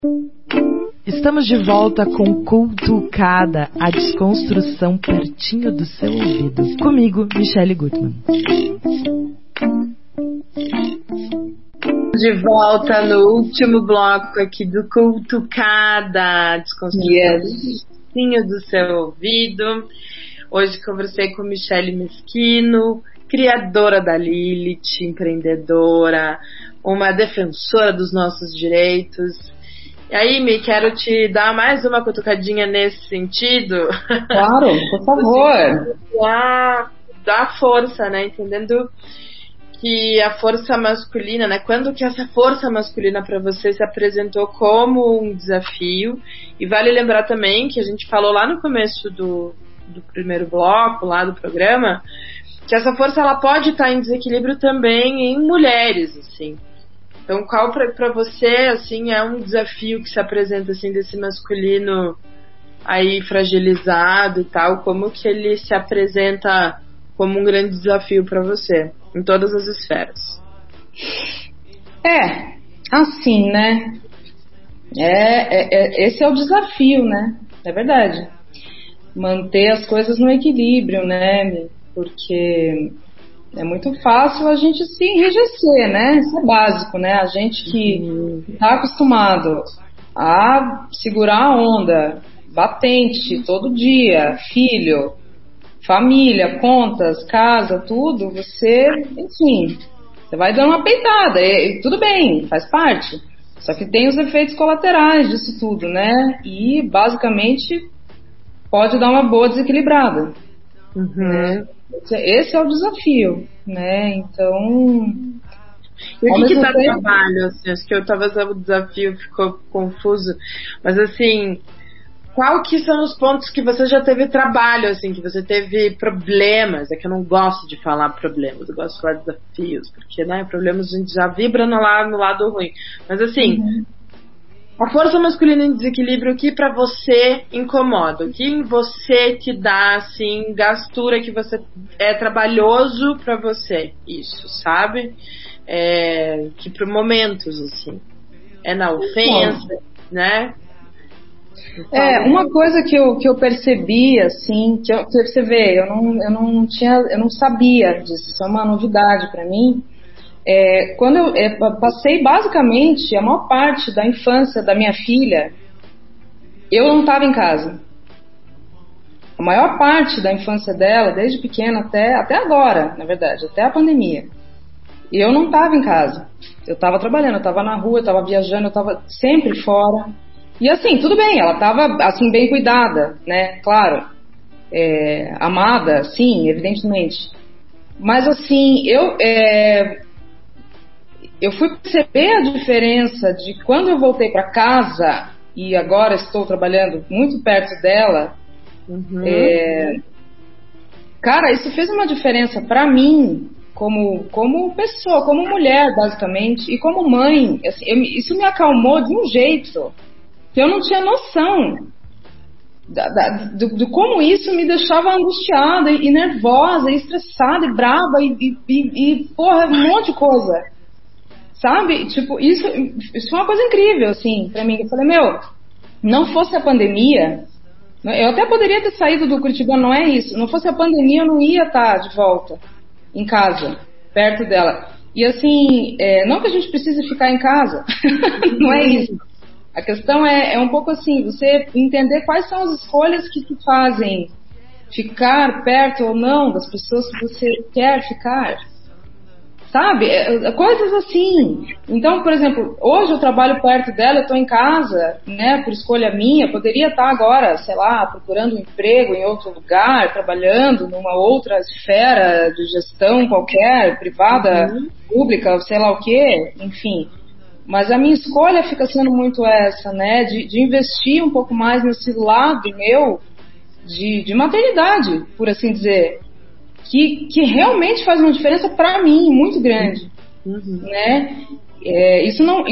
Estamos de volta com Cultucada, a desconstrução pertinho do seu ouvido. Comigo, Michele Gutmann. De volta no último bloco aqui do Cultucada, desconstrução pertinho do seu ouvido. Hoje conversei com Michele Meschino, criadora da Lilith, empreendedora, uma defensora dos nossos direitos. E aí, Mi, quero te dar mais uma cutucadinha nesse sentido. Claro, por favor. Dar força, né? Entendendo que a força masculina, né? Quando que essa força masculina para você se apresentou como um desafio. E vale lembrar também que a gente falou lá no começo do primeiro bloco, lá do programa, que essa força ela pode estar em desequilíbrio também em mulheres, assim. Então, qual para você, assim, é um desafio que se apresenta, assim, desse masculino aí fragilizado e tal? Como que ele se apresenta como um grande desafio para você, em todas as esferas? Assim, né? Esse é o desafio, né? É verdade. Manter as coisas no equilíbrio, né? Porque é muito fácil a gente se enrijecer, né? Isso é básico, né? A gente que está acostumado a segurar a onda, batente todo dia, filho, família, contas, casa, tudo, você, enfim, você vai dando uma peitada, e tudo bem, faz parte. Só que tem os efeitos colaterais disso tudo, né? E, basicamente, pode dar uma boa desequilibrada. Né? Esse é o desafio, né? Então... E o que dá trabalho? Assim, acho que talvez o desafio ficou confuso, mas assim, qual que são os pontos que você já teve trabalho, assim, que você teve problemas? É que eu não gosto de falar problemas, eu gosto de falar desafios, porque, né, problemas a gente já vibra no lado ruim. Mas assim, a força masculina em desequilíbrio, o que pra você incomoda? O que em você te dá, assim, gastura, que você é trabalhoso pra você? Isso, sabe? Que por momentos, assim. É na ofensa, né? Uma coisa que eu percebi, assim, que você vê, eu não sabia disso, isso é uma novidade pra mim. Quando eu passei basicamente a maior parte da infância da minha filha, eu não estava em casa. A maior parte da infância dela, desde pequena até agora, na verdade, até a pandemia. E eu não estava em casa. Eu estava trabalhando, eu estava na rua, eu estava viajando, eu estava sempre fora. E assim, tudo bem, ela estava assim, bem cuidada, né? Claro, amada, sim, evidentemente. Mas assim, eu fui perceber a diferença de quando eu voltei para casa e agora estou trabalhando muito perto dela. Cara, isso fez uma diferença para mim como pessoa, como mulher, basicamente, e como mãe. Assim, isso me acalmou de um jeito que eu não tinha noção do como isso me deixava angustiada e nervosa, e estressada, e brava, e porra, um monte de coisa. Sabe? Tipo, isso foi uma coisa incrível, assim, pra mim. Eu falei, não fosse a pandemia, eu até poderia ter saído do Curitiba, não é isso. Não fosse a pandemia, eu não ia estar de volta em casa, perto dela. E assim, não que a gente precise ficar em casa, não é isso. A questão é um pouco assim, você entender quais são as escolhas que te fazem ficar perto ou não das pessoas que você quer ficar. Sabe? Coisas assim. Então, por exemplo, hoje eu trabalho perto dela, eu estou em casa, né, por escolha minha, poderia estar agora, sei lá, procurando um emprego em outro lugar, trabalhando numa outra esfera de gestão qualquer, privada, pública, sei lá o quê, enfim. Mas a minha escolha fica sendo muito essa, né, de investir um pouco mais nesse lado meu de maternidade, por assim dizer. Que realmente faz uma diferença para mim muito grande, né? Isso não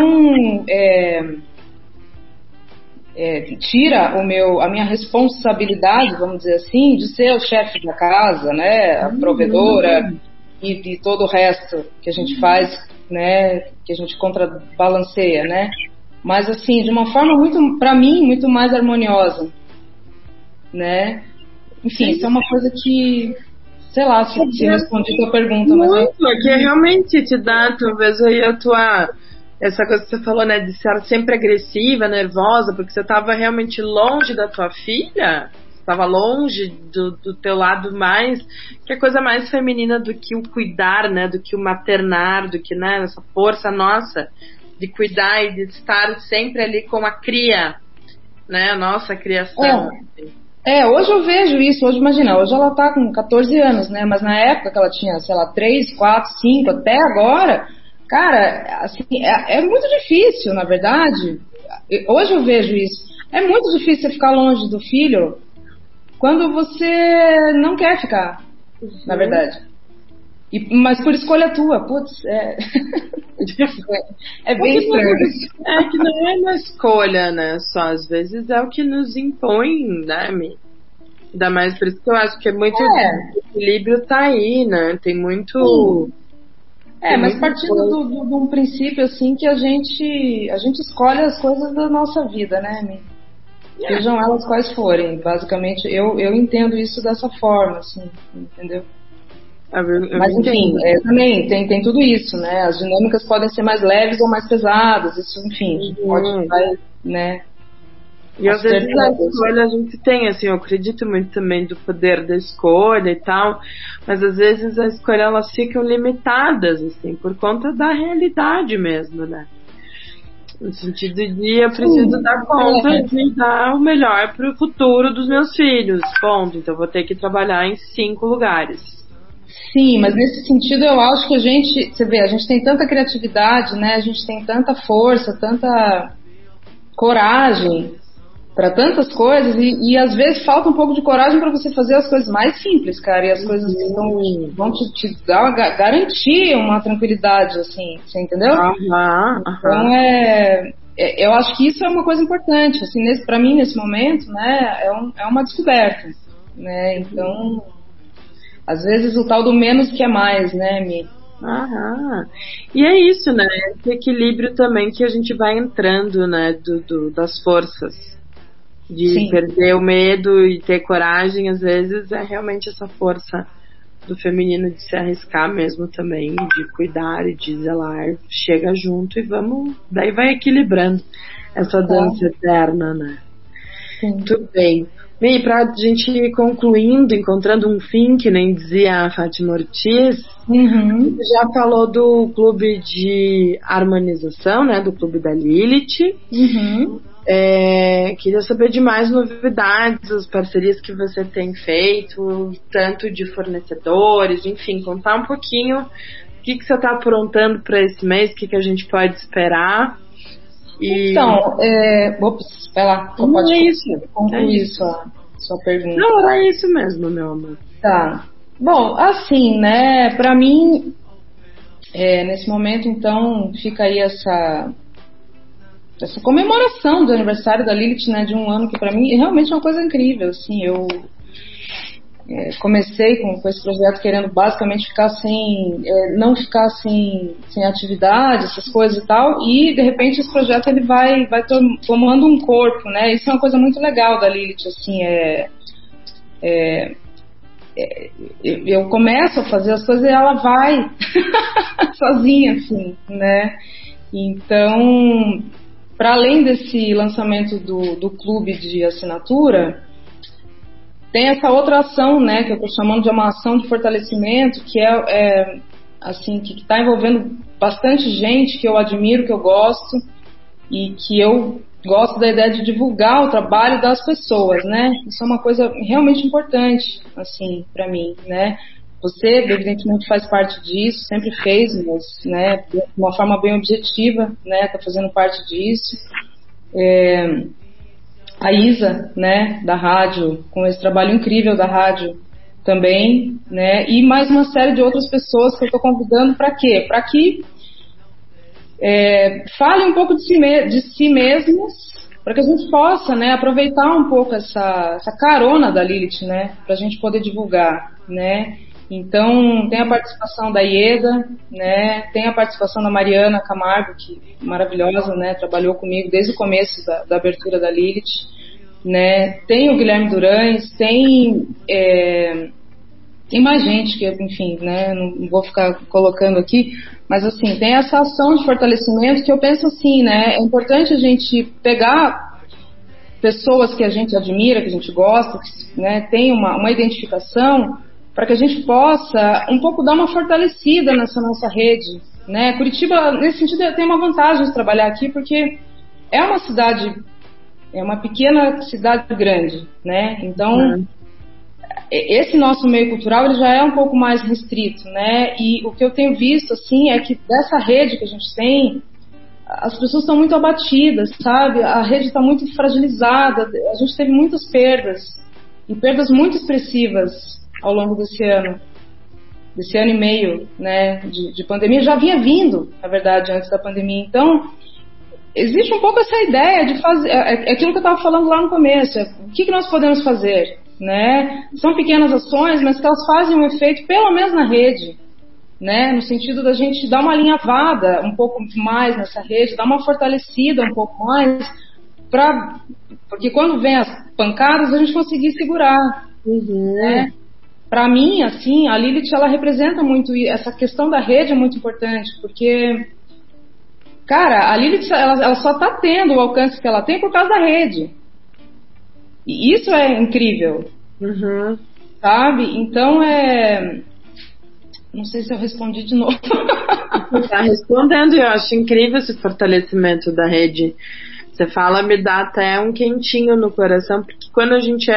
tira a minha responsabilidade, vamos dizer assim, de ser o chefe da casa, né? A provedora e todo o resto que a gente faz, né? Que a gente contrabalanceia, né? mas assim, de uma forma muito, pra mim, muito mais harmoniosa, né? Enfim, isso é uma coisa que, sei lá, se respondi a tua pergunta, mas que realmente te dá, talvez, aí a tua, essa coisa que você falou, né, de ser sempre agressiva, nervosa, porque você estava realmente longe da tua filha, estava longe do teu lado mais, que é coisa mais feminina do que o cuidar, né, do que o maternar, do que, né, essa força nossa de cuidar e de estar sempre ali com a cria, né, a nossa criação. Hoje eu vejo isso, hoje imagina, hoje ela tá com 14 anos, né, mas na época que ela tinha, sei lá, 3, 4, 5, até agora, cara, assim, é muito difícil, na verdade, hoje eu vejo isso, é muito difícil você ficar longe do filho quando você não quer ficar, na verdade. Mas por escolha tua, putz, é bem estranho. É que não é uma escolha, né? Só às vezes é o que nos impõe, né, Mi? Ainda mais por isso que eu acho que é muito. O equilíbrio tá aí, né? Tem muito. Mas partindo de um princípio assim que a gente escolhe as coisas da nossa vida, né, Mi? Sejam elas quais forem. Basicamente, eu entendo isso dessa forma, assim, entendeu? Mas enfim, também tem tudo isso, né? As dinâmicas podem ser mais leves ou mais pesadas, isso, enfim, pode, né? E às vezes a escolha a gente tem, assim, eu acredito muito também do poder da escolha e tal, mas às vezes a escolha elas ficam limitadas, assim, por conta da realidade mesmo, né? No sentido de eu preciso dar conta de dar o melhor para o futuro dos meus filhos, ponto. Então vou ter que trabalhar em 5 lugares. Sim, mas nesse sentido eu acho que você vê, a gente tem tanta criatividade, né? A gente tem tanta força, tanta coragem para tantas coisas e às vezes falta um pouco de coragem para você fazer as coisas mais simples, cara, e as coisas que vão te dar, garantir uma tranquilidade, assim, você entendeu? Então eu acho que isso é uma coisa importante, assim, para mim nesse momento, né, é uma descoberta, né? Então às vezes o tal do menos que é mais, né, Mi? E é isso, né? Esse equilíbrio também que a gente vai entrando, né, das forças. De perder o medo e ter coragem, às vezes é realmente essa força do feminino de se arriscar mesmo também, de cuidar e de zelar. Chega junto e vamos, daí vai equilibrando essa dança eterna, né? Sim. Tudo bem. E pra gente ir concluindo, encontrando um fim, que nem dizia a Fátima Ortiz, você já falou do clube de harmonização, né? Do clube da Lilith. Queria saber de mais novidades, as parcerias que você tem feito, tanto de fornecedores, enfim, contar um pouquinho o que você está aprontando para esse mês, o que a gente pode esperar. Então, vai lá, pode concluir sua pergunta. Não, era isso mesmo, meu amor. Tá. Bom, assim, né, pra mim, nesse momento, então, fica aí essa comemoração do aniversário da Lilith, né, de um ano, que pra mim é realmente uma coisa incrível, assim, eu comecei com esse projeto querendo basicamente ficar não ficar sem atividade, essas coisas e tal, e de repente esse projeto ele vai tomando um corpo, né, isso é uma coisa muito legal da Lilith, assim, eu começo a fazer as coisas e ela vai sozinha, assim, né, então, para além desse lançamento do clube de assinatura, tem essa outra ação, né, que eu estou chamando de uma ação de fortalecimento, que assim, que está envolvendo bastante gente que eu admiro, que eu gosto, e que eu gosto da ideia de divulgar o trabalho das pessoas, né? Isso é uma coisa realmente importante, assim, para mim, né? Você, evidentemente, faz parte disso, sempre fez, mas, né, de uma forma bem objetiva, né, está fazendo parte disso. A Isa, né, da rádio, com esse trabalho incrível da rádio também, né, e mais uma série de outras pessoas que eu estou convidando para quê? Para que falem um pouco de si mesmos, para que a gente possa, né, aproveitar um pouco essa carona da Lilith, né, para a gente poder divulgar, né, Então, tem a participação da Ieda, né? Tem a participação da Mariana Camargo, que maravilhosa, né? Trabalhou comigo desde o começo da abertura da Lilith, né? Tem o Guilherme Durães, tem mais gente que, enfim, né? Não vou ficar colocando aqui, mas assim, tem essa ação de fortalecimento que eu penso assim, né? É importante a gente pegar pessoas que a gente admira, que a gente gosta, que, né, tem uma identificação, para que a gente possa um pouco dar uma fortalecida nessa nossa rede, né? Curitiba, nesse sentido, tem uma vantagem de trabalhar aqui, porque é uma cidade, é uma pequena cidade grande, né? Então, esse nosso meio cultural, ele já é um pouco mais restrito, né? E o que eu tenho visto, assim, é que dessa rede que a gente tem, as pessoas estão muito abatidas, sabe? A rede está muito fragilizada, a gente teve muitas perdas, e perdas muito expressivas ao longo desse ano e meio, né, de pandemia. Já vinha vindo, na verdade, antes da pandemia. Então, existe um pouco essa ideia de fazer, é aquilo que eu estava falando lá no começo, o que nós podemos fazer, né? São pequenas ações, mas que elas fazem um efeito, pelo menos na rede, né, no sentido da gente dar uma alinhavada um pouco mais nessa rede, dar uma fortalecida um pouco mais, porque quando vem as pancadas, a gente conseguir segurar, né? Para mim, assim, a Lilith, ela representa muito, essa questão da rede é muito importante, porque, cara, a Lilith, ela só está tendo o alcance que ela tem por causa da rede. E isso é incrível. Sabe? Então, não sei se eu respondi de novo. Você está respondendo, e eu acho incrível esse fortalecimento da rede. Você fala, me dá até um quentinho no coração, porque quando a gente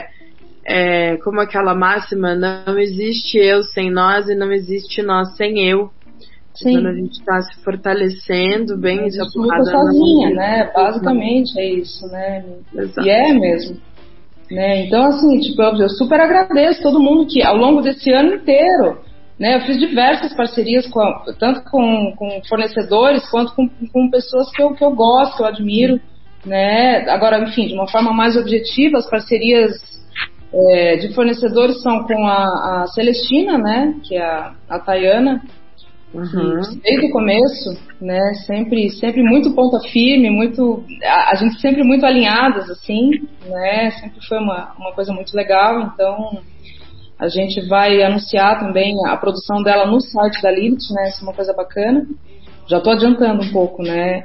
como aquela máxima, não existe eu sem nós e não existe nós sem eu. Sim. Quando a gente está se fortalecendo bem, isso é porrada sozinha, né? Basicamente é isso, né? Exato. E é mesmo. Né? Então, assim, tipo, eu super agradeço todo mundo que ao longo desse ano inteiro, né, eu fiz diversas parcerias tanto com fornecedores quanto com pessoas que eu gosto, que eu admiro, né? Agora, enfim, de uma forma mais objetiva, as parcerias de fornecedores são com a Celestina, né, que é a Tayana, que desde o começo, né, sempre muito ponta firme, a gente sempre muito alinhadas, assim, né, sempre foi uma coisa muito legal. Então a gente vai anunciar também a produção dela no site da Lilith, né, isso é uma coisa bacana. Já estou adiantando um pouco, né.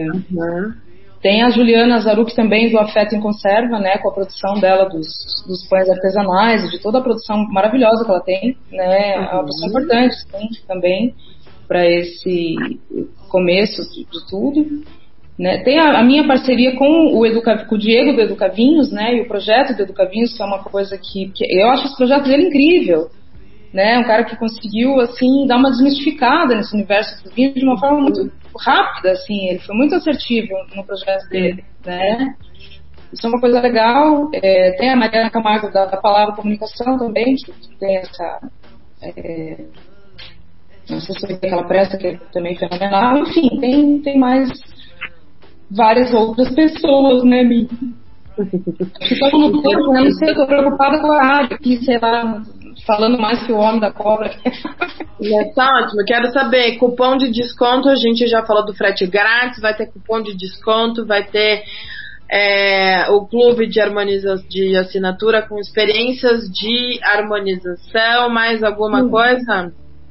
Tem a Juliana Zaruc também, do Afeto em Conserva, né, com a produção dela dos pães artesanais e de toda a produção maravilhosa que ela tem, né, é uma produção importante, sim, também, para esse começo de tudo. Né. Tem a minha parceria com o Diego do Educavinhos, né, e o projeto do Educavinhos, que é uma coisa que eu acho esse projeto dele incrível, né, um cara que conseguiu, assim, dar uma desmistificada nesse universo do vinho de uma forma muito rápida, assim, ele foi muito assertivo no projeto dele, né? Isso é uma coisa legal. Tem a Mariana Camargo da Palavra Comunicação também, que tem essa, não sei se aquela pressa que é também fenomenal. Enfim, tem mais várias outras pessoas, né, Mi? Ficando no tempo, né? Não sei, eu tô preocupada com a rádio aqui, sei lá, falando mais que o homem da cobra. Tá ótimo, quero saber, cupom de desconto, a gente já falou do frete grátis, vai ter cupom de desconto, vai ter o clube de assinatura com experiências de harmonização, mais alguma coisa?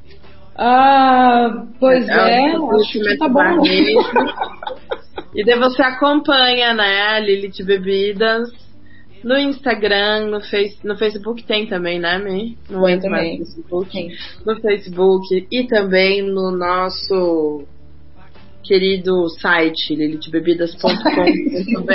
Pois acho que tá bom. E daí você acompanha, né, a Lilith Bebidas no Instagram, no Facebook tem também, né, Mi? Não entra mais no Facebook. Sim. No Facebook e também no nosso querido site, lilithbebidas.com.br.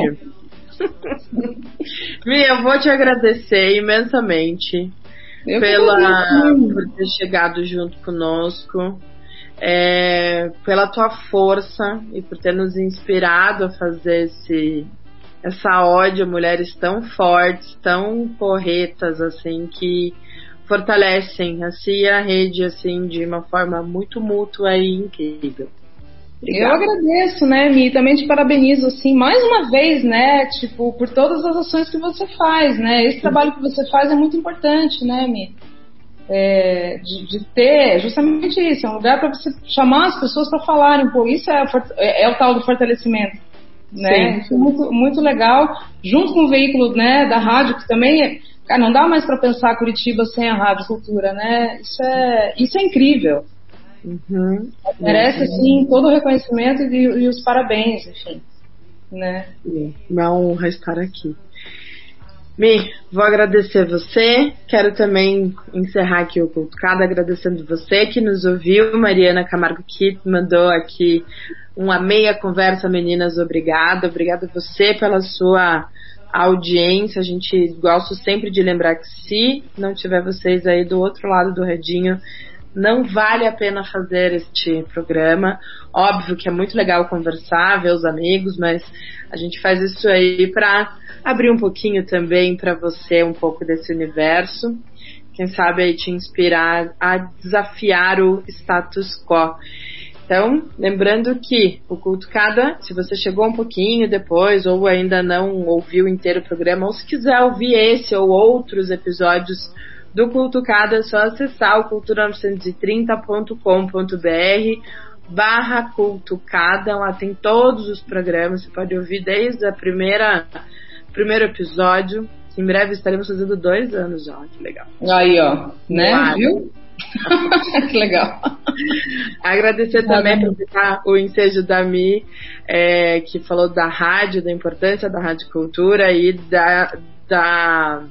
Mi, eu vou te agradecer imensamente por ter chegado junto conosco. Pela tua força e por ter nos inspirado a fazer essa ode a mulheres tão fortes, tão porretas, assim, que fortalecem assim a rede, assim, de uma forma muito mútua e incrível. Obrigada. Eu agradeço, né, Mi, e também te parabenizo, assim, mais uma vez, né, tipo, por todas as ações que você faz, né, esse trabalho que você faz é muito importante, né, Mi. de ter justamente isso, é um lugar para você chamar as pessoas para falarem, pô, isso é o tal do fortalecimento, né? Isso é muito, muito legal, junto com o veículo, né, da rádio, que também cara, não dá mais para pensar Curitiba sem a Rádio Cultura, né? Isso é incrível. Merece, assim, todo o reconhecimento e os parabéns, enfim, né? Uma honra estar aqui. Mi, vou agradecer você. Quero também encerrar aqui o Cultucada agradecendo você que nos ouviu. Mariana Camargo que mandou aqui uma meia conversa, meninas. Obrigada a você pela sua audiência. A gente gosta sempre de lembrar que se não tiver vocês aí do outro lado do redinho, não vale a pena fazer este programa. Óbvio que é muito legal conversar, ver os amigos, mas a gente faz isso aí para abrir um pouquinho também para você um pouco desse universo. Quem sabe aí te inspirar a desafiar o status quo. Então, lembrando que o Cultucada, se você chegou um pouquinho depois ou ainda não ouviu inteiro o programa, ou se quiser ouvir esse ou outros episódios do Cultucada, é só acessar o cultura930.com.br/Cultucada. Lá tem todos os programas, você pode ouvir desde a primeiro episódio. Em breve estaremos fazendo 2 anos já, que legal. Aí, ó, né? Claro. Viu? Que legal. Agradecer também, aproveitar o ensejo da Mi, que falou da rádio, da importância da Rádio Cultura e da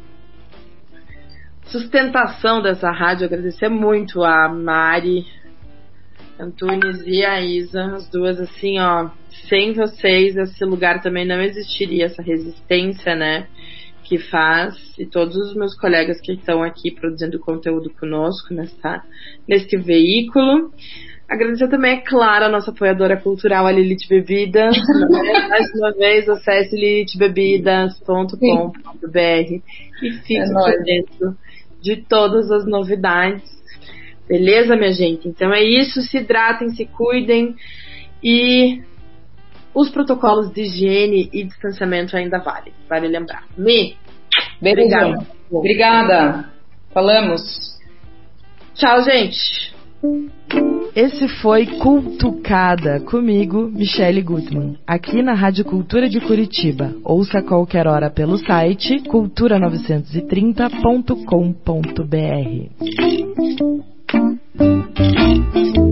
sustentação dessa rádio. Agradecer muito a Mari Antunes e a Isa, as duas, assim, ó, sem vocês esse lugar também não existiria, essa resistência, né, que faz, e todos os meus colegas que estão aqui produzindo conteúdo conosco neste veículo. Agradecer também, é claro, a nossa apoiadora cultural, a Lilith Bebidas. Mais uma vez, acesse lilithbebidas.com.br e fique por dentro de todas as novidades. Beleza, minha gente? Então é isso, se hidratem, se cuidem e os protocolos de higiene e distanciamento ainda vale lembrar. Mi, obrigada. Falamos. Tchau, gente. Esse foi Cultucada, comigo, Michele Gutmann, aqui na Rádio Cultura de Curitiba. Ouça a qualquer hora pelo site cultura930.com.br.